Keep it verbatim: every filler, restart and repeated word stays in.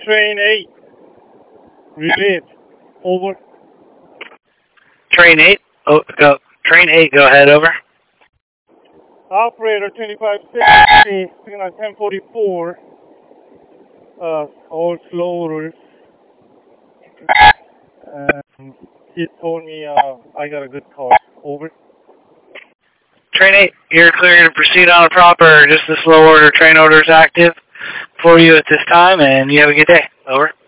Train eight. Relief. Over. Train eight. Oh, go. Train eight. Go ahead. Over. Operator twenty-five sixty, signal ten forty-four. Uh, all slow orders. Um, he told me uh, I got a good call. Over. Train eight. You're clear to proceed on a proper, just the slow order train orders active for you at this time, and you have a good day. Over.